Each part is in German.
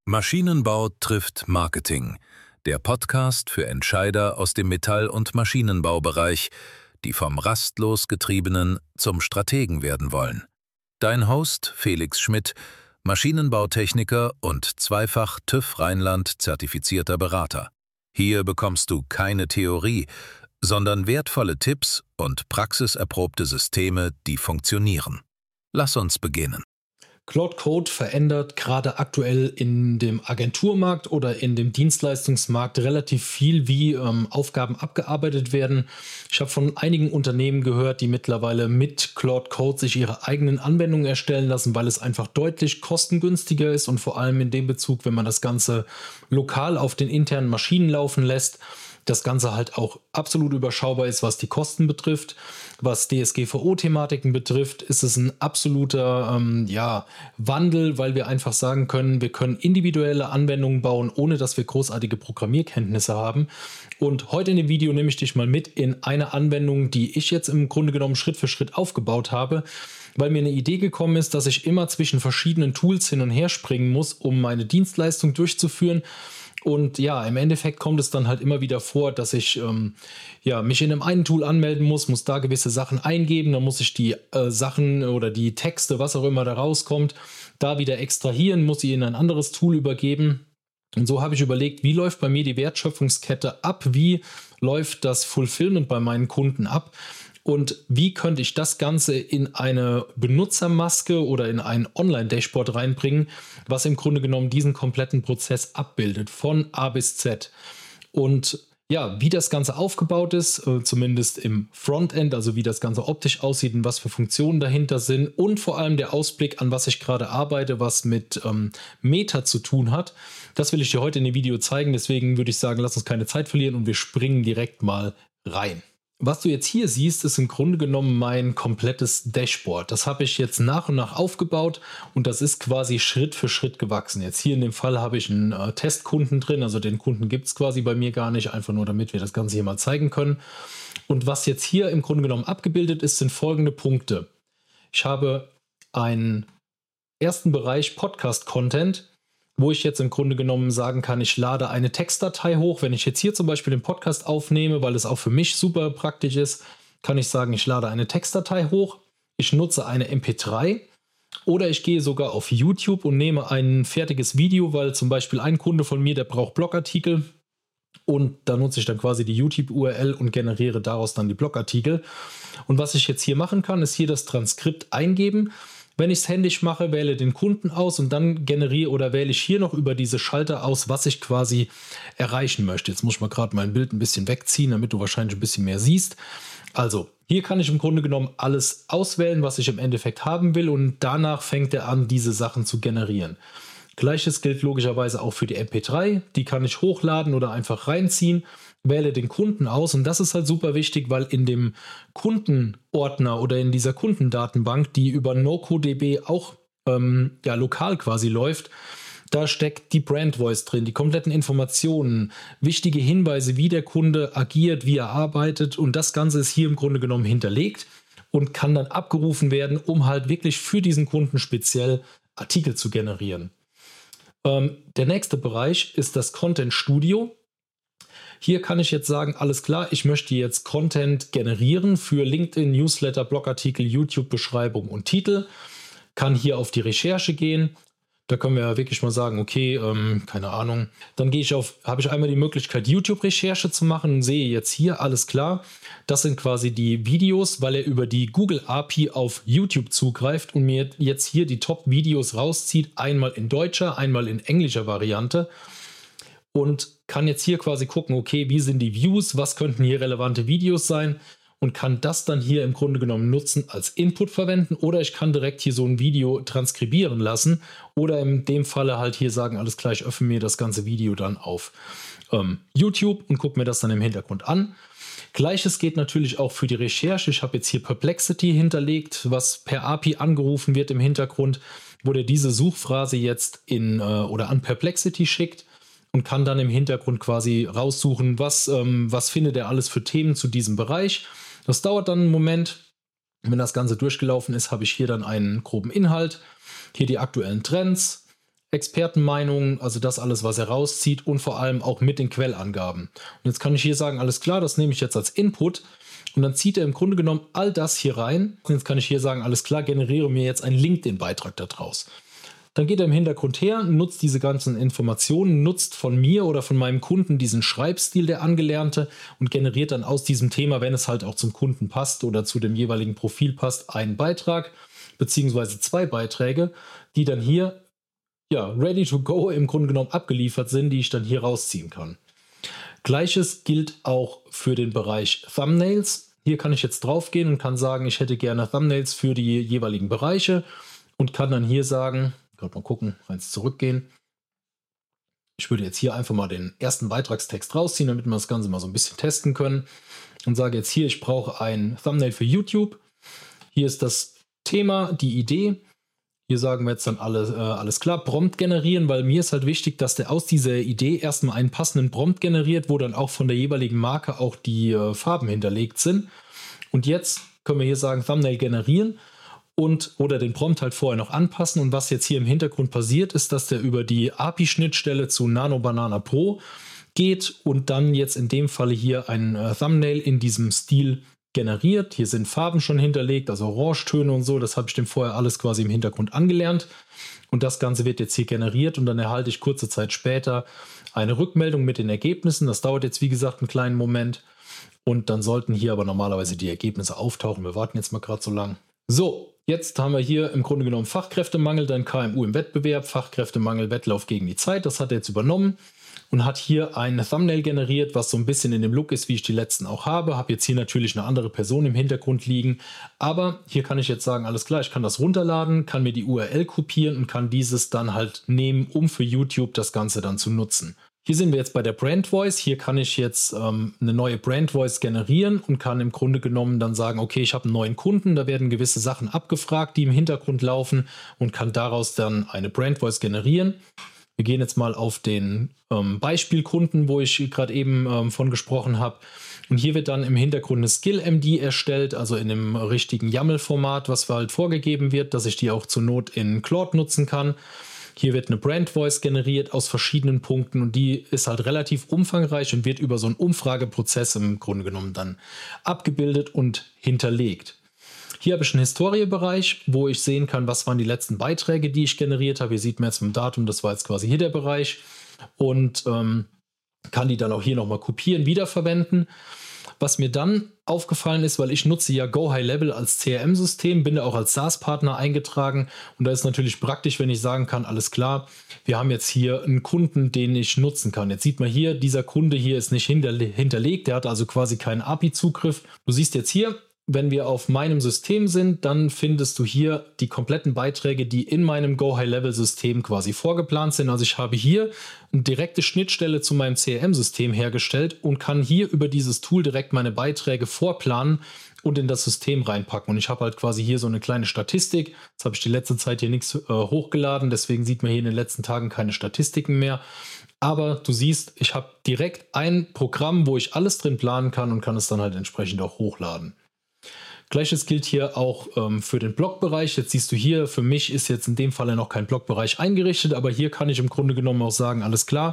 Maschinenbau trifft Marketing, der Podcast für Entscheider aus dem Metall- und Maschinenbaubereich, die vom rastlos Getriebenen zum Strategen werden wollen. Dein Host Felix Schmidt, Maschinenbautechniker und zweifach TÜV Rheinland zertifizierter Berater. Hier bekommst du keine Theorie, sondern wertvolle Tipps und praxiserprobte Systeme, die funktionieren. Lass uns beginnen. Claude Code verändert gerade aktuell in dem Agenturmarkt oder in dem Dienstleistungsmarkt relativ viel, wie Aufgaben abgearbeitet werden. Ich habe von einigen Unternehmen gehört, die mittlerweile mit Claude Code sich ihre eigenen Anwendungen erstellen lassen, weil es einfach deutlich kostengünstiger ist und vor allem in dem Bezug, wenn man das Ganze lokal auf den internen Maschinen laufen lässt, das Ganze halt auch absolut überschaubar ist, was die Kosten betrifft. Was DSGVO-Thematiken betrifft, ist es ein absoluter Wandel, weil wir einfach sagen können, wir können individuelle Anwendungen bauen, ohne dass wir großartige Programmierkenntnisse haben. Und heute in dem Video nehme ich dich mal mit in eine Anwendung, die ich jetzt im Grunde genommen Schritt für Schritt aufgebaut habe, weil mir eine Idee gekommen ist, dass ich immer zwischen verschiedenen Tools hin und her springen muss, um meine Dienstleistung durchzuführen. Und ja, im Endeffekt kommt es dann halt immer wieder vor, dass ich mich in einem einen Tool anmelden muss da gewisse Sachen eingeben, dann muss ich die Sachen oder die Texte, was auch immer da rauskommt, da wieder extrahieren, muss sie in ein anderes Tool übergeben. Und so habe ich überlegt, wie läuft bei mir die Wertschöpfungskette ab, wie läuft das Fulfillment bei meinen Kunden ab. Und wie könnte ich das Ganze in eine Benutzermaske oder in ein Online-Dashboard reinbringen, was im Grunde genommen diesen kompletten Prozess abbildet, von A bis Z. Und ja, wie das Ganze aufgebaut ist, zumindest im Frontend, also wie das Ganze optisch aussieht und was für Funktionen dahinter sind und vor allem der Ausblick, an was ich gerade arbeite, was mit Meta zu tun hat, das will ich dir heute in dem Video zeigen. Deswegen würde ich sagen, lass uns keine Zeit verlieren und wir springen direkt mal rein. Was du jetzt hier siehst, ist im Grunde genommen mein komplettes Dashboard. Das habe ich jetzt nach und nach aufgebaut und das ist quasi Schritt für Schritt gewachsen. Jetzt hier in dem Fall habe ich einen Testkunden drin, also den Kunden gibt es quasi bei mir gar nicht, einfach nur damit wir das Ganze hier mal zeigen können. Und was jetzt hier im Grunde genommen abgebildet ist, sind folgende Punkte. Ich habe einen ersten Bereich Podcast-Content, wo ich jetzt im Grunde genommen sagen kann, ich lade eine Textdatei hoch. Wenn ich jetzt hier zum Beispiel den Podcast aufnehme, weil es auch für mich super praktisch ist, kann ich sagen, ich lade eine Textdatei hoch, ich nutze eine MP3 oder ich gehe sogar auf YouTube und nehme ein fertiges Video, weil zum Beispiel ein Kunde von mir, der braucht Blogartikel und da nutze ich dann quasi die YouTube-URL und generiere daraus dann die Blogartikel. Und was ich jetzt hier machen kann, ist hier das Transkript eingeben. Wenn ich es händisch mache, wähle den Kunden aus und dann generiere oder wähle ich hier noch über diese Schalter aus, was ich quasi erreichen möchte. Jetzt muss ich mal gerade mein Bild ein bisschen wegziehen, damit du wahrscheinlich ein bisschen mehr siehst. Also, hier kann ich im Grunde genommen alles auswählen, was ich im Endeffekt haben will und danach fängt er an, diese Sachen zu generieren. Gleiches gilt logischerweise auch für die MP3. Die kann ich hochladen oder einfach reinziehen. Wähle den Kunden aus und das ist halt super wichtig, weil in dem Kundenordner oder in dieser Kundendatenbank, die über NoCoDB auch lokal quasi läuft, da steckt die Brand Voice drin, die kompletten Informationen, wichtige Hinweise, wie der Kunde agiert, wie er arbeitet und das Ganze ist hier im Grunde genommen hinterlegt und kann dann abgerufen werden, um halt wirklich für diesen Kunden speziell Artikel zu generieren. Der nächste Bereich ist das Content Studio. Hier kann ich jetzt sagen, alles klar, ich möchte jetzt Content generieren für LinkedIn, Newsletter, Blogartikel, YouTube-Beschreibung und Titel. Kann hier auf die Recherche gehen. Da können wir ja wirklich mal sagen, okay, keine Ahnung. Dann habe ich einmal die Möglichkeit, YouTube-Recherche zu machen und sehe jetzt hier, alles klar. Das sind quasi die Videos, weil er über die Google API auf YouTube zugreift und mir jetzt hier die Top-Videos rauszieht. Einmal in deutscher, einmal in englischer Variante. Und kann jetzt hier quasi gucken, okay, wie sind die Views, was könnten hier relevante Videos sein und kann das dann hier im Grunde genommen nutzen als Input verwenden oder ich kann direkt hier so ein Video transkribieren lassen oder in dem Falle halt hier sagen, alles klar, ich öffne mir das ganze Video dann auf YouTube und gucke mir das dann im Hintergrund an. Gleiches geht natürlich auch für die Recherche. Ich habe jetzt hier Perplexity hinterlegt, was per API angerufen wird im Hintergrund, wo der diese Suchphrase jetzt an Perplexity schickt. Und kann dann im Hintergrund quasi raussuchen, was findet er alles für Themen zu diesem Bereich. Das dauert dann einen Moment. Wenn das Ganze durchgelaufen ist, habe ich hier dann einen groben Inhalt. Hier die aktuellen Trends. Expertenmeinungen, also das alles, was er rauszieht und vor allem auch mit den Quellangaben. Und jetzt kann ich hier sagen, alles klar, das nehme ich jetzt als Input und dann zieht er im Grunde genommen all das hier rein. Und jetzt kann ich hier sagen, alles klar, generiere mir jetzt einen LinkedIn-Beitrag daraus. Dann geht er im Hintergrund her, nutzt diese ganzen Informationen, nutzt von mir oder von meinem Kunden diesen Schreibstil, der angelernte, und generiert dann aus diesem Thema, wenn es halt auch zum Kunden passt oder zu dem jeweiligen Profil passt, einen Beitrag beziehungsweise 2 Beiträge, die dann hier ready to go im Grunde genommen abgeliefert sind, die ich dann hier rausziehen kann. Gleiches gilt auch für den Bereich Thumbnails. Hier kann ich jetzt drauf gehen und kann sagen, ich hätte gerne Thumbnails für die jeweiligen Bereiche und kann dann hier sagen, gerade mal gucken, eins zurückgehen. Ich würde jetzt hier einfach mal den ersten Beitragstext rausziehen, damit wir das Ganze mal so ein bisschen testen können und sage jetzt hier, ich brauche ein Thumbnail für YouTube. Hier ist das Thema, die Idee. Hier sagen wir jetzt dann alles klar, Prompt generieren, weil mir ist halt wichtig, dass der aus dieser Idee erstmal einen passenden Prompt generiert, wo dann auch von der jeweiligen Marke auch die Farben hinterlegt sind. Und jetzt können wir hier sagen, Thumbnail generieren oder den Prompt halt vorher noch anpassen. Und was jetzt hier im Hintergrund passiert, ist, dass der über die API-Schnittstelle zu Nano Banana Pro geht und dann jetzt in dem Falle hier ein Thumbnail in diesem Stil generiert. Hier sind Farben schon hinterlegt, also Orangetöne und so. Das habe ich dem vorher alles quasi im Hintergrund angelernt. Und das Ganze wird jetzt hier generiert und dann erhalte ich kurze Zeit später eine Rückmeldung mit den Ergebnissen. Das dauert jetzt, wie gesagt, einen kleinen Moment. Und dann sollten hier aber normalerweise die Ergebnisse auftauchen. Wir warten jetzt mal gerade so lang. So, jetzt haben wir hier im Grunde genommen Fachkräftemangel, dann KMU im Wettbewerb, Fachkräftemangel, Wettlauf gegen die Zeit. Das hat er jetzt übernommen und hat hier ein Thumbnail generiert, was so ein bisschen in dem Look ist, wie ich die letzten auch habe. Habe jetzt hier natürlich eine andere Person im Hintergrund liegen, aber hier kann ich jetzt sagen, alles klar, ich kann das runterladen, kann mir die URL kopieren und kann dieses dann halt nehmen, um für YouTube das Ganze dann zu nutzen. Hier sind wir jetzt bei der Brand Voice. Hier kann ich jetzt eine neue Brand Voice generieren und kann im Grunde genommen dann sagen, okay, ich habe einen neuen Kunden, da werden gewisse Sachen abgefragt, die im Hintergrund laufen und kann daraus dann eine Brand Voice generieren. Wir gehen jetzt mal auf den Beispielkunden, wo ich gerade eben von gesprochen habe. Und hier wird dann im Hintergrund eine Skill-MD erstellt, also in dem richtigen YAML-Format, was halt vorgegeben wird, dass ich die auch zur Not in Claude nutzen kann. Hier wird eine Brand Voice generiert aus verschiedenen Punkten und die ist halt relativ umfangreich und wird über so einen Umfrageprozess im Grunde genommen dann abgebildet und hinterlegt. Hier habe ich einen Historiebereich, wo ich sehen kann, was waren die letzten Beiträge, die ich generiert habe. Hier sieht man jetzt mit dem Datum, das war jetzt quasi hier der Bereich und kann die dann auch hier nochmal kopieren, wiederverwenden. Was mir dann aufgefallen ist, weil ich nutze ja Go High Level als CRM-System, bin da auch als SaaS-Partner eingetragen und da ist natürlich praktisch, wenn ich sagen kann, alles klar, wir haben jetzt hier einen Kunden, den ich nutzen kann. Jetzt sieht man hier, dieser Kunde hier ist nicht hinterlegt, der hat also quasi keinen API-Zugriff. Du siehst jetzt hier, wenn wir auf meinem System sind, dann findest du hier die kompletten Beiträge, die in meinem Go-High-Level-System quasi vorgeplant sind. Also ich habe hier eine direkte Schnittstelle zu meinem CRM-System hergestellt und kann hier über dieses Tool direkt meine Beiträge vorplanen und in das System reinpacken. Und ich habe halt quasi hier so eine kleine Statistik. Jetzt habe ich die letzte Zeit hier nichts hochgeladen, deswegen sieht man hier in den letzten Tagen keine Statistiken mehr. Aber du siehst, ich habe direkt ein Programm, wo ich alles drin planen kann und kann es dann halt entsprechend auch hochladen. Gleiches gilt hier auch für den Blogbereich. Jetzt siehst du hier, für mich ist jetzt in dem Falle noch kein Blogbereich eingerichtet, aber hier kann ich im Grunde genommen auch sagen, alles klar,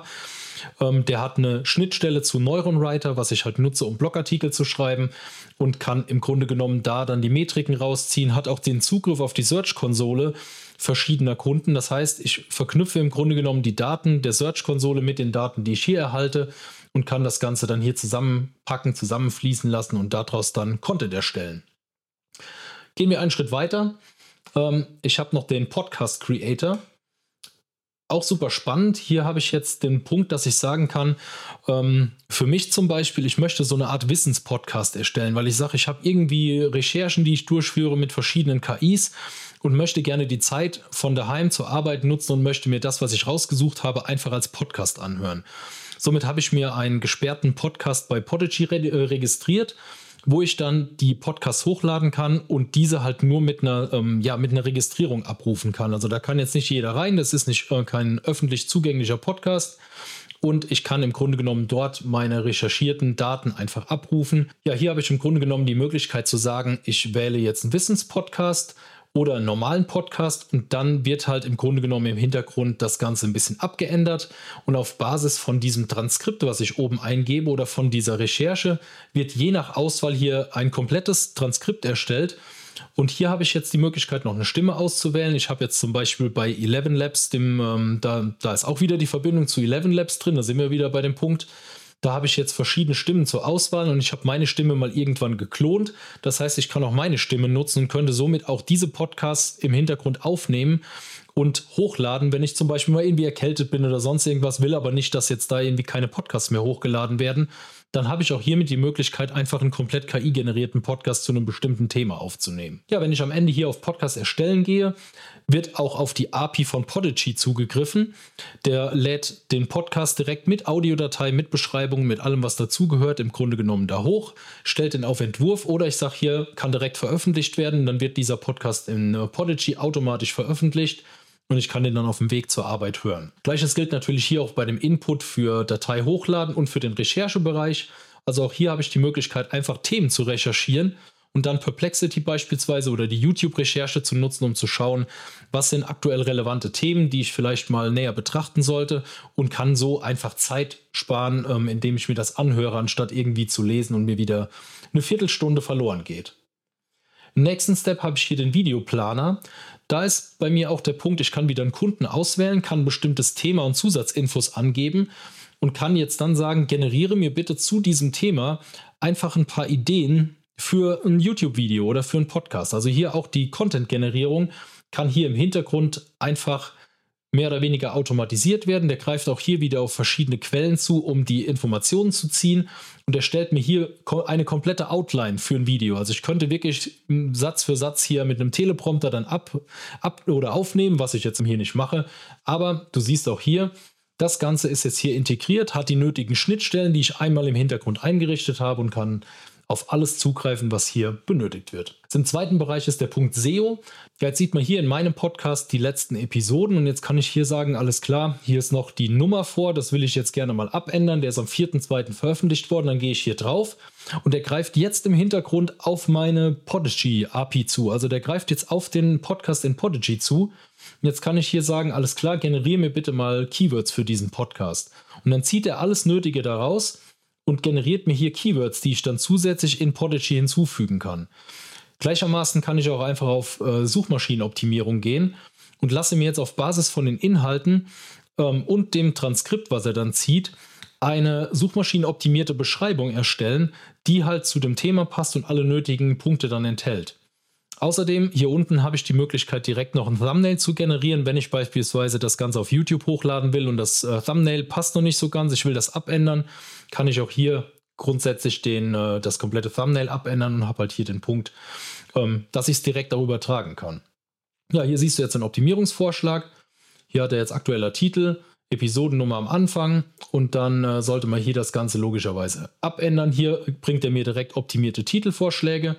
der hat eine Schnittstelle zu NeuronWriter, was ich halt nutze, um Blogartikel zu schreiben und kann im Grunde genommen da dann die Metriken rausziehen, hat auch den Zugriff auf die Search-Konsole verschiedener Kunden. Das heißt, ich verknüpfe im Grunde genommen die Daten der Search-Konsole mit den Daten, die ich hier erhalte und kann das Ganze dann hier zusammenpacken, zusammenfließen lassen und daraus dann Content erstellen. Gehen wir einen Schritt weiter. Ich habe noch den Podcast Creator. Auch super spannend. Hier habe ich jetzt den Punkt, dass ich sagen kann, für mich zum Beispiel, ich möchte so eine Art Wissenspodcast erstellen, weil ich sage, ich habe irgendwie Recherchen, die ich durchführe mit verschiedenen KIs und möchte gerne die Zeit von daheim zur Arbeit nutzen und möchte mir das, was ich rausgesucht habe, einfach als Podcast anhören. Somit habe ich mir einen gesperrten Podcast bei Podigy registriert, wo ich dann die Podcasts hochladen kann und diese halt nur mit einer Registrierung abrufen kann. Also da kann jetzt nicht jeder rein, das ist nicht kein öffentlich zugänglicher Podcast und ich kann im Grunde genommen dort meine recherchierten Daten einfach abrufen. Ja, hier habe ich im Grunde genommen die Möglichkeit zu sagen, ich wähle jetzt einen Wissenspodcast oder einen normalen Podcast und dann wird halt im Grunde genommen im Hintergrund das Ganze ein bisschen abgeändert und auf Basis von diesem Transkript, was ich oben eingebe oder von dieser Recherche, wird je nach Auswahl hier ein komplettes Transkript erstellt. Und hier habe ich jetzt die Möglichkeit, noch eine Stimme auszuwählen. Ich habe jetzt zum Beispiel bei 11 Labs, da ist auch wieder die Verbindung zu 11 Labs drin, da sind wir wieder bei dem Punkt. Da habe ich jetzt verschiedene Stimmen zur Auswahl und ich habe meine Stimme mal irgendwann geklont. Das heißt, ich kann auch meine Stimme nutzen und könnte somit auch diese Podcasts im Hintergrund aufnehmen und hochladen, wenn ich zum Beispiel mal irgendwie erkältet bin oder sonst irgendwas, will aber nicht, dass jetzt da irgendwie keine Podcasts mehr hochgeladen werden. Dann habe ich auch hiermit die Möglichkeit, einfach einen komplett KI-generierten Podcast zu einem bestimmten Thema aufzunehmen. Ja, wenn ich am Ende hier auf Podcast erstellen gehe, wird auch auf die API von Podigy zugegriffen. Der lädt den Podcast direkt mit Audiodatei, mit Beschreibung, mit allem, was dazugehört, im Grunde genommen da hoch, stellt den auf Entwurf oder ich sage hier, kann direkt veröffentlicht werden. Dann wird dieser Podcast in Podigy automatisch veröffentlicht. Und ich kann den dann auf dem Weg zur Arbeit hören. Gleiches gilt natürlich hier auch bei dem Input für Datei hochladen und für den Recherchebereich. Also auch hier habe ich die Möglichkeit, einfach Themen zu recherchieren und dann Perplexity beispielsweise oder die YouTube-Recherche zu nutzen, um zu schauen, was sind aktuell relevante Themen, die ich vielleicht mal näher betrachten sollte und kann so einfach Zeit sparen, indem ich mir das anhöre, anstatt irgendwie zu lesen und mir wieder eine Viertelstunde verloren geht. Im nächsten Step habe ich hier den Videoplaner. Da ist bei mir auch der Punkt, ich kann wieder einen Kunden auswählen, kann ein bestimmtes Thema und Zusatzinfos angeben und kann jetzt dann sagen, generiere mir bitte zu diesem Thema einfach ein paar Ideen für ein YouTube-Video oder für einen Podcast. Also hier auch die Content-Generierung kann hier im Hintergrund einfach mehr oder weniger automatisiert werden. Der greift auch hier wieder auf verschiedene Quellen zu, um die Informationen zu ziehen. Und er stellt mir hier eine komplette Outline für ein Video. Also ich könnte wirklich Satz für Satz hier mit einem Teleprompter dann ab oder aufnehmen, was ich jetzt hier nicht mache. Aber du siehst auch hier, das Ganze ist jetzt hier integriert, hat die nötigen Schnittstellen, die ich einmal im Hintergrund eingerichtet habe und kann auf alles zugreifen, was hier benötigt wird. Im zweiten Bereich ist der Punkt SEO. Jetzt sieht man hier in meinem Podcast die letzten Episoden und jetzt kann ich hier sagen, alles klar, hier ist noch die Nummer vor, das will ich jetzt gerne mal abändern. Der ist am 4.2. veröffentlicht worden, dann gehe ich hier drauf und der greift jetzt im Hintergrund auf meine Podigy API zu. Also der greift jetzt auf den Podcast in Podigy zu. Und jetzt kann ich hier sagen, alles klar, generiere mir bitte mal Keywords für diesen Podcast. Und dann zieht er alles Nötige daraus und generiert mir hier Keywords, die ich dann zusätzlich in Podigy hinzufügen kann. Gleichermaßen kann ich auch einfach auf Suchmaschinenoptimierung gehen und lasse mir jetzt auf Basis von den Inhalten und dem Transkript, was er dann zieht, eine suchmaschinenoptimierte Beschreibung erstellen, die halt zu dem Thema passt und alle nötigen Punkte dann enthält. Außerdem, hier unten habe ich die Möglichkeit, direkt noch ein Thumbnail zu generieren, wenn ich beispielsweise das Ganze auf YouTube hochladen will und das Thumbnail passt noch nicht so ganz, ich will das abändern, kann ich auch hier grundsätzlich das komplette Thumbnail abändern und habe halt hier den Punkt, dass ich es direkt auch übertragen kann. Ja, hier siehst du jetzt einen Optimierungsvorschlag. Hier hat er jetzt aktueller Titel, Episodennummer am Anfang und dann sollte man hier das Ganze logischerweise abändern. Hier bringt er mir direkt optimierte Titelvorschläge.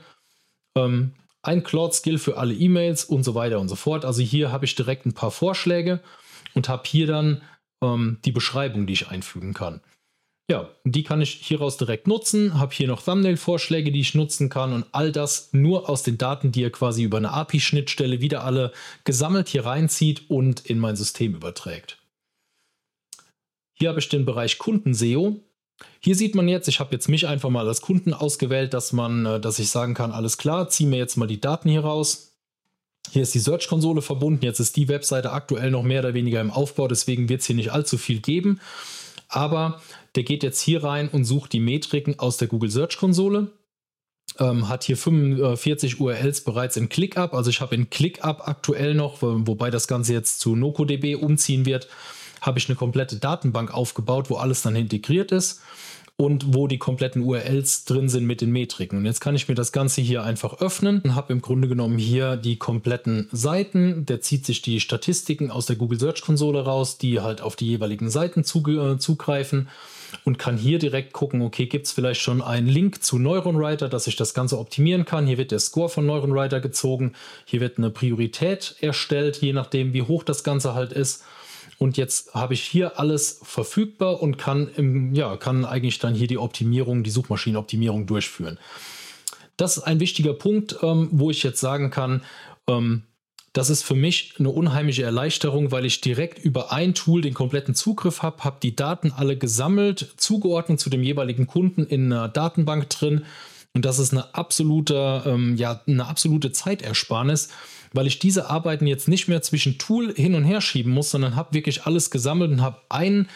Ein Claude-Skill für alle E-Mails und so weiter und so fort. Also hier habe ich direkt ein paar Vorschläge und habe hier dann die Beschreibung, die ich einfügen kann. Ja, die kann ich hieraus direkt nutzen, habe hier noch Thumbnail-Vorschläge, die ich nutzen kann und all das nur aus den Daten, die er quasi über eine API-Schnittstelle wieder alle gesammelt hier reinzieht und in mein System überträgt. Hier habe ich den Bereich Kunden-SEO. Hier sieht man jetzt, ich habe jetzt mich einfach mal als Kunden ausgewählt, dass ich sagen kann, alles klar, zieh mir jetzt mal die Daten hier raus. Hier ist die Search-Konsole verbunden, jetzt ist die Webseite aktuell noch mehr oder weniger im Aufbau, deswegen wird es hier nicht allzu viel geben. Aber der geht jetzt hier rein und sucht die Metriken aus der Google Search-Konsole. Hat hier 45 URLs bereits in ClickUp, also ich habe in ClickUp aktuell noch, wobei das Ganze jetzt zu NocoDB umziehen wird, habe ich eine komplette Datenbank aufgebaut, wo alles dann integriert ist und wo die kompletten URLs drin sind mit den Metriken. Und jetzt kann ich mir das Ganze hier einfach öffnen und habe im Grunde genommen hier die kompletten Seiten. Der zieht sich die Statistiken aus der Google Search Konsole raus, die halt auf die jeweiligen Seiten zugreifen und kann hier direkt gucken, okay, gibt es vielleicht schon einen Link zu NeuronWriter, dass ich das Ganze optimieren kann. Hier wird der Score von NeuronWriter gezogen. Hier wird eine Priorität erstellt, je nachdem, wie hoch das Ganze halt ist. Und jetzt habe ich hier alles verfügbar und kann eigentlich dann hier die Suchmaschinenoptimierung durchführen. Das ist ein wichtiger Punkt, wo ich jetzt sagen kann, Das ist für mich eine unheimliche Erleichterung, weil ich direkt über ein Tool den kompletten Zugriff habe die Daten alle gesammelt, zugeordnet zu dem jeweiligen Kunden in einer Datenbank drin. Und das ist eine absolute Zeitersparnis, weil ich diese Arbeiten jetzt nicht mehr zwischen Tool hin und her schieben muss, sondern habe wirklich alles gesammelt und habe eine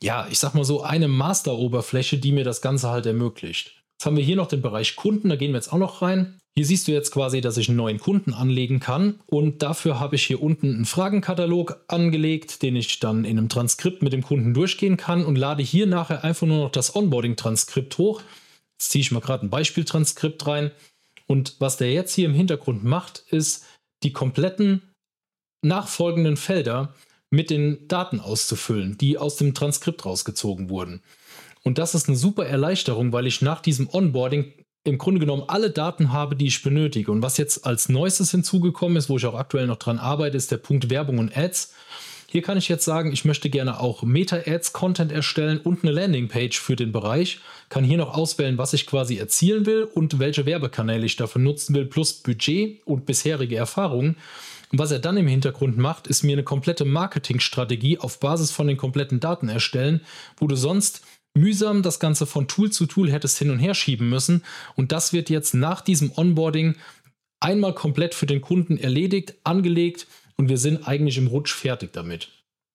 Master-Oberfläche, die mir das Ganze halt ermöglicht. Jetzt haben wir hier noch den Bereich Kunden, da gehen wir jetzt auch noch rein. Hier siehst du jetzt quasi, dass ich einen neuen Kunden anlegen kann und dafür habe ich hier unten einen Fragenkatalog angelegt, den ich dann in einem Transkript mit dem Kunden durchgehen kann und lade hier nachher einfach nur noch das Onboarding-Transkript hoch. Jetzt ziehe ich mal gerade ein Beispieltranskript rein und was der jetzt hier im Hintergrund macht, ist die kompletten nachfolgenden Felder mit den Daten auszufüllen, die aus dem Transkript rausgezogen wurden. Und das ist eine super Erleichterung, weil ich nach diesem Onboarding im Grunde genommen alle Daten habe, die ich benötige. Und was jetzt als Neuestes hinzugekommen ist, wo ich auch aktuell noch dran arbeite, ist der Punkt Werbung und Ads. Hier kann ich jetzt sagen, ich möchte gerne auch Meta-Ads-Content erstellen und eine Landingpage für den Bereich. Kann hier noch auswählen, was ich quasi erzielen will und welche Werbekanäle ich dafür nutzen will, plus Budget und bisherige Erfahrungen. Und was er dann im Hintergrund macht, ist mir eine komplette Marketingstrategie auf Basis von den kompletten Daten erstellen, wo du sonst mühsam das Ganze von Tool zu Tool hättest hin und her schieben müssen. Und das wird jetzt nach diesem Onboarding einmal komplett für den Kunden erledigt, angelegt und wir sind eigentlich im Rutsch fertig damit.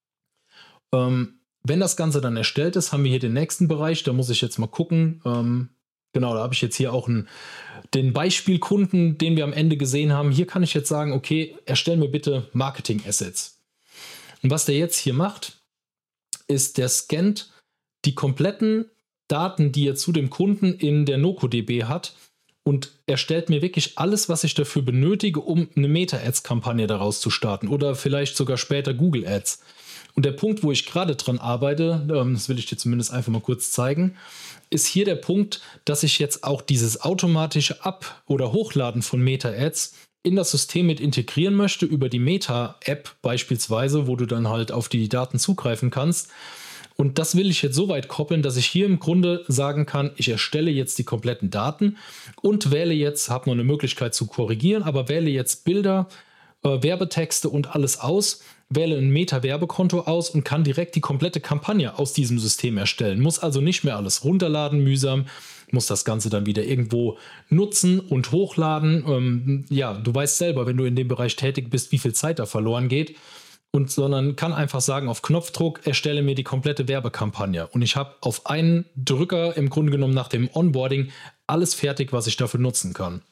Wenn das Ganze dann erstellt ist, haben wir hier den nächsten Bereich. Da muss ich jetzt mal gucken. Genau, da habe ich jetzt hier auch den Beispielkunden, den wir am Ende gesehen haben. Hier kann ich jetzt sagen, okay, erstell mir bitte Marketing-Assets. Und was der jetzt hier macht, ist, der scannt die kompletten Daten, die er zu dem Kunden in der NocoDB hat und erstellt mir wirklich alles, was ich dafür benötige, um eine Meta-Ads-Kampagne daraus zu starten oder vielleicht sogar später Google Ads. Und der Punkt, wo ich gerade dran arbeite, das will ich dir zumindest einfach mal kurz zeigen, ist hier der Punkt, dass ich jetzt auch dieses automatische Ab- oder Hochladen von Meta-Ads in das System mit integrieren möchte, über die Meta-App beispielsweise, wo du dann halt auf die Daten zugreifen kannst. Und das will ich jetzt so weit koppeln, dass ich hier im Grunde sagen kann, ich erstelle jetzt die kompletten Daten und wähle jetzt, habe noch eine Möglichkeit zu korrigieren, aber wähle jetzt Bilder, Werbetexte und alles aus, wähle ein Meta-Werbekonto aus und kann direkt die komplette Kampagne aus diesem System erstellen. Muss also nicht mehr alles runterladen, mühsam, muss das Ganze dann wieder irgendwo nutzen und hochladen. Du weißt selber, wenn du in dem Bereich tätig bist, wie viel Zeit da verloren geht. Sondern kann einfach sagen, auf Knopfdruck erstelle mir die komplette Werbekampagne. Und ich habe auf einen Drücker im Grunde genommen nach dem Onboarding alles fertig, was ich dafür nutzen kann.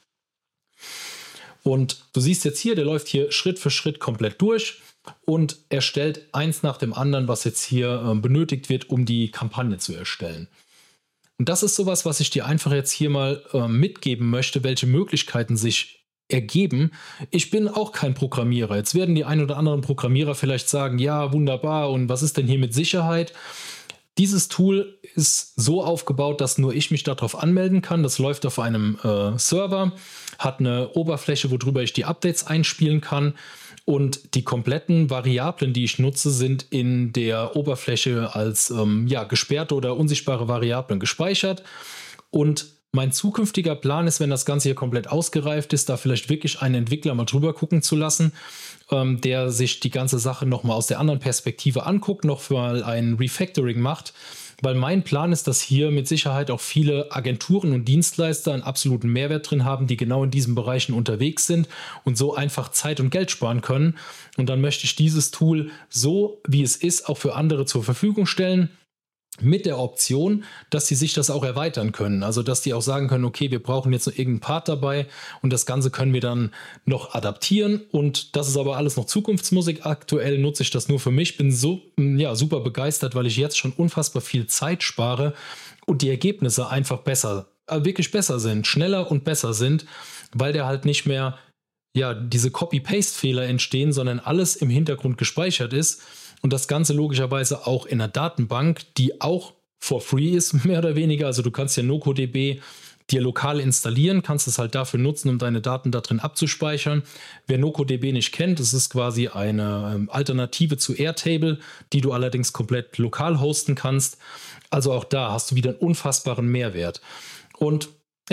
Und du siehst jetzt hier, der läuft hier Schritt für Schritt komplett durch und erstellt eins nach dem anderen, was jetzt hier benötigt wird, um die Kampagne zu erstellen. Und das ist sowas, was ich dir einfach jetzt hier mal mitgeben möchte, welche Möglichkeiten sich ergeben. Ich bin auch kein Programmierer. Jetzt werden die ein oder anderen Programmierer vielleicht sagen, ja, wunderbar, und was ist denn hier mit Sicherheit? Dieses Tool ist so aufgebaut, dass nur ich mich darauf anmelden kann. Das läuft auf einem Server, hat eine Oberfläche, worüber ich die Updates einspielen kann. Und die kompletten Variablen, die ich nutze, sind in der Oberfläche als gesperrte oder unsichtbare Variablen gespeichert. Und mein zukünftiger Plan ist, wenn das Ganze hier komplett ausgereift ist, da vielleicht wirklich einen Entwickler mal drüber gucken zu lassen, der sich die ganze Sache nochmal aus der anderen Perspektive anguckt, noch mal ein Refactoring macht, weil mein Plan ist, dass hier mit Sicherheit auch viele Agenturen und Dienstleister einen absoluten Mehrwert drin haben, die genau in diesen Bereichen unterwegs sind und so einfach Zeit und Geld sparen können. Und dann möchte ich dieses Tool so, wie es ist, auch für andere zur Verfügung stellen, mit der Option, dass sie sich das auch erweitern können. Also, dass die auch sagen können, okay, wir brauchen jetzt noch irgendeinen Part dabei und das Ganze können wir dann noch adaptieren. Und das ist aber alles noch Zukunftsmusik. Aktuell nutze ich das nur für mich. Bin so super begeistert, weil ich jetzt schon unfassbar viel Zeit spare und die Ergebnisse einfach wirklich besser sind, schneller und besser sind, weil der halt nicht mehr diese Copy-Paste-Fehler entstehen, sondern alles im Hintergrund gespeichert ist. Und das Ganze logischerweise auch in einer Datenbank, die auch for free ist, mehr oder weniger. Also du kannst ja NocoDB dir lokal installieren, kannst es halt dafür nutzen, um deine Daten da drin abzuspeichern. Wer NocoDB nicht kennt, es ist quasi eine Alternative zu Airtable, die du allerdings komplett lokal hosten kannst. Also auch da hast du wieder einen unfassbaren Mehrwert. Und ja,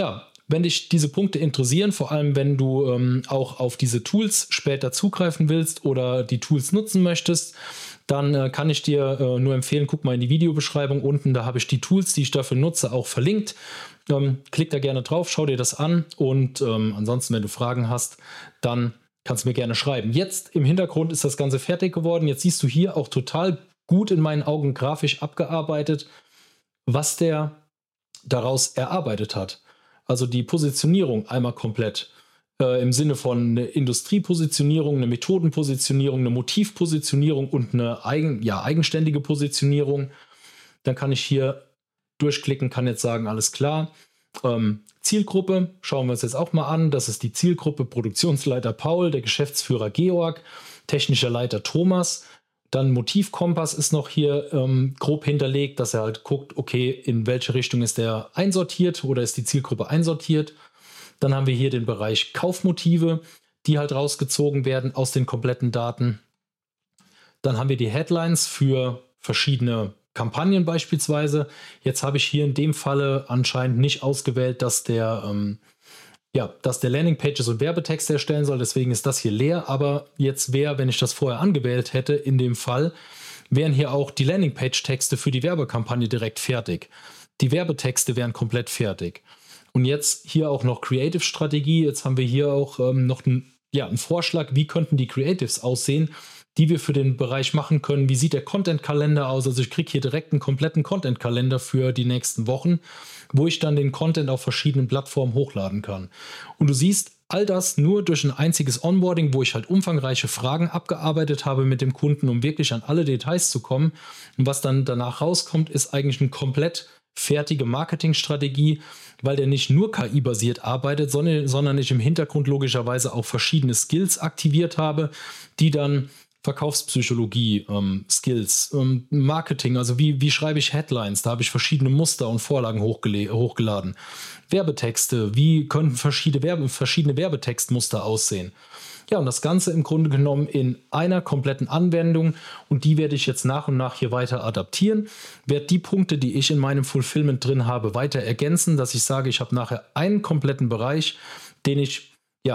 Wenn dich diese Punkte interessieren, vor allem wenn du auch auf diese Tools später zugreifen willst oder die Tools nutzen möchtest, dann kann ich dir nur empfehlen, guck mal in die Videobeschreibung unten, da habe ich die Tools, die ich dafür nutze, auch verlinkt. Klick da gerne drauf, schau dir das an und ansonsten, wenn du Fragen hast, dann kannst du mir gerne schreiben. Jetzt im Hintergrund ist das Ganze fertig geworden. Jetzt siehst du hier auch total gut in meinen Augen grafisch abgearbeitet, was der daraus erarbeitet hat. Also die Positionierung einmal komplett im Sinne von eine Industriepositionierung, eine Methodenpositionierung, eine Motivpositionierung und eine eigenständige Positionierung. Dann kann ich hier durchklicken, kann jetzt sagen, alles klar. Zielgruppe, schauen wir uns jetzt auch mal an. Das ist die Zielgruppe Produktionsleiter Paul, der Geschäftsführer Georg, technischer Leiter Thomas. Dann Motivkompass ist noch hier grob hinterlegt, dass er halt guckt, okay, in welche Richtung ist der einsortiert oder ist die Zielgruppe einsortiert. Dann haben wir hier den Bereich Kaufmotive, die halt rausgezogen werden aus den kompletten Daten. Dann haben wir die Headlines für verschiedene Kampagnen beispielsweise. Jetzt habe ich hier in dem Falle anscheinend nicht ausgewählt, dass der Landingpages und Werbetexte erstellen soll. Deswegen ist das hier leer. Aber jetzt wäre, wenn ich das vorher angewählt hätte, in dem Fall, wären hier auch die Landingpage-Texte für die Werbekampagne direkt fertig. Die Werbetexte wären komplett fertig. Und jetzt hier auch noch Creative-Strategie. Jetzt haben wir hier auch noch einen Vorschlag, wie könnten die Creatives aussehen, die wir für den Bereich machen können. Wie sieht der Content-Kalender aus? Also ich kriege hier direkt einen kompletten Content-Kalender für die nächsten Wochen, wo ich dann den Content auf verschiedenen Plattformen hochladen kann. Und du siehst, all das nur durch ein einziges Onboarding, wo ich halt umfangreiche Fragen abgearbeitet habe mit dem Kunden, um wirklich an alle Details zu kommen. Und was dann danach rauskommt, ist eigentlich eine komplett fertige Marketingstrategie, weil der nicht nur KI-basiert arbeitet, sondern ich im Hintergrund logischerweise auch verschiedene Skills aktiviert habe, die dann Verkaufspsychologie, Skills, Marketing, also wie schreibe ich Headlines, da habe ich verschiedene Muster und Vorlagen hochgeladen. Werbetexte, wie könnten verschiedene Werbetextmuster aussehen. Ja, und das Ganze im Grunde genommen in einer kompletten Anwendung und die werde ich jetzt nach und nach hier weiter adaptieren, werde die Punkte, die ich in meinem Fulfillment drin habe, weiter ergänzen, dass ich sage, ich habe nachher einen kompletten Bereich, den ich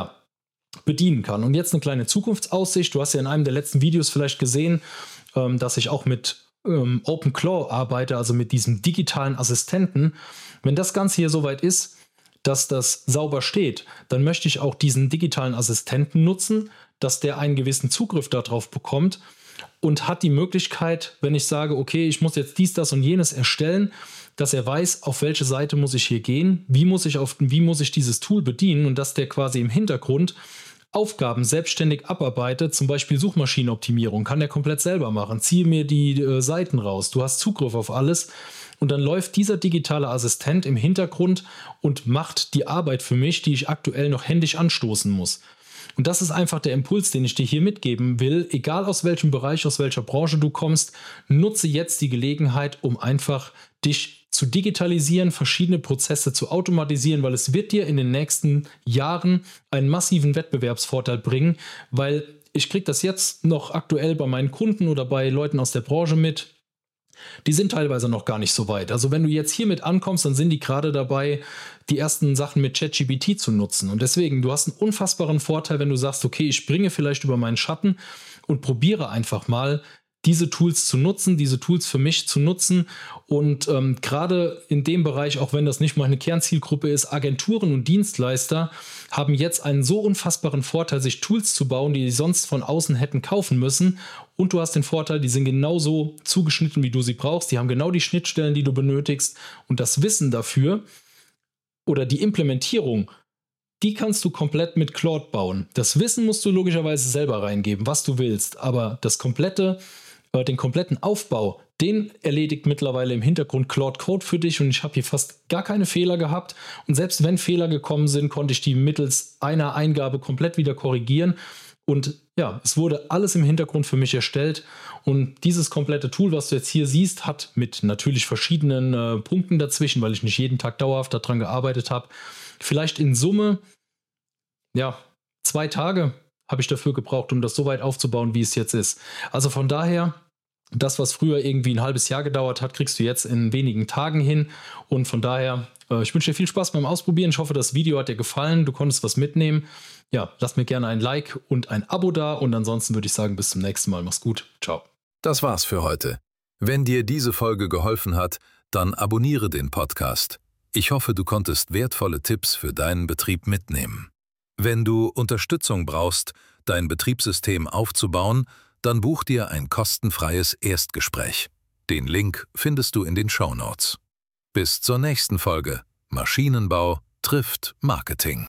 bedienen kann. Und jetzt eine kleine Zukunftsaussicht. Du hast ja in einem der letzten Videos vielleicht gesehen, dass ich auch mit OpenClaw arbeite, also mit diesem digitalen Assistenten. Wenn das Ganze hier soweit ist, dass das sauber steht, dann möchte ich auch diesen digitalen Assistenten nutzen, dass der einen gewissen Zugriff darauf bekommt und hat die Möglichkeit, wenn ich sage, okay, ich muss jetzt dies, das und jenes erstellen, dass er weiß, auf welche Seite muss ich hier gehen, wie muss ich dieses Tool bedienen und dass der quasi im Hintergrund Aufgaben selbstständig abarbeitet, zum Beispiel Suchmaschinenoptimierung, kann er komplett selber machen. Ziehe mir die Seiten raus, du hast Zugriff auf alles und dann läuft dieser digitale Assistent im Hintergrund und macht die Arbeit für mich, die ich aktuell noch händisch anstoßen muss. Und das ist einfach der Impuls, den ich dir hier mitgeben will. Egal aus welchem Bereich, aus welcher Branche du kommst, nutze jetzt die Gelegenheit, um einfach dich zu digitalisieren, verschiedene Prozesse zu automatisieren, weil es wird dir in den nächsten Jahren einen massiven Wettbewerbsvorteil bringen, weil ich kriege das jetzt noch aktuell bei meinen Kunden oder bei Leuten aus der Branche mit. Die sind teilweise noch gar nicht so weit. Also wenn du jetzt hiermit ankommst, dann sind die gerade dabei, die ersten Sachen mit ChatGPT zu nutzen. Und deswegen, du hast einen unfassbaren Vorteil, wenn du sagst, okay, ich springe vielleicht über meinen Schatten und probiere einfach mal, diese Tools zu nutzen, diese Tools für mich zu nutzen. Und gerade in dem Bereich, auch wenn das nicht meine Kernzielgruppe ist, Agenturen und Dienstleister haben jetzt einen so unfassbaren Vorteil, sich Tools zu bauen, die sonst von außen hätten kaufen müssen. Und du hast den Vorteil, die sind genauso zugeschnitten, wie du sie brauchst. Die haben genau die Schnittstellen, die du benötigst. Und das Wissen dafür oder die Implementierung, die kannst du komplett mit Claude bauen. Das Wissen musst du logischerweise selber reingeben, was du willst. Aber den kompletten Aufbau, den erledigt mittlerweile im Hintergrund Claude Code für dich und ich habe hier fast gar keine Fehler gehabt und selbst wenn Fehler gekommen sind, konnte ich die mittels einer Eingabe komplett wieder korrigieren und ja, es wurde alles im Hintergrund für mich erstellt und dieses komplette Tool, was du jetzt hier siehst, hat mit natürlich verschiedenen Punkten dazwischen, weil ich nicht jeden Tag dauerhaft daran gearbeitet habe, vielleicht in Summe 2 Tage habe ich dafür gebraucht, um das so weit aufzubauen, wie es jetzt ist. Also von daher, das, was früher irgendwie ein halbes Jahr gedauert hat, kriegst du jetzt in wenigen Tagen hin. Und von daher Ich wünsche dir viel Spaß beim Ausprobieren. Ich hoffe, das Video hat dir gefallen. Du konntest was mitnehmen. Ja, lass mir gerne ein Like und ein Abo da. Und ansonsten würde ich sagen, bis zum nächsten Mal. Mach's gut. Ciao. Das war's für heute. Wenn dir diese Folge geholfen hat, dann abonniere den Podcast. Ich hoffe, du konntest wertvolle Tipps für deinen Betrieb mitnehmen. Wenn du Unterstützung brauchst, dein Betriebssystem aufzubauen, dann buch dir ein kostenfreies Erstgespräch. Den Link findest du in den Shownotes. Bis zur nächsten Folge. Maschinenbau trifft Marketing.